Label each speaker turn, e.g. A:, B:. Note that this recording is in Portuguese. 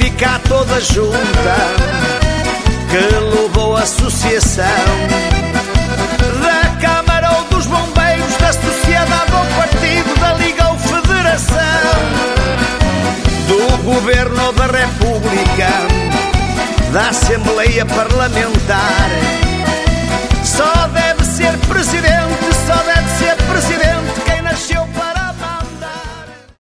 A: ficar toda junta, que levou a associação da Câmara ou dos Bombeiros, da Sociedade ou Partido, da Liga ou Federação, do Governo ou da República, da Assembleia Parlamentar. Só deve ser Presidente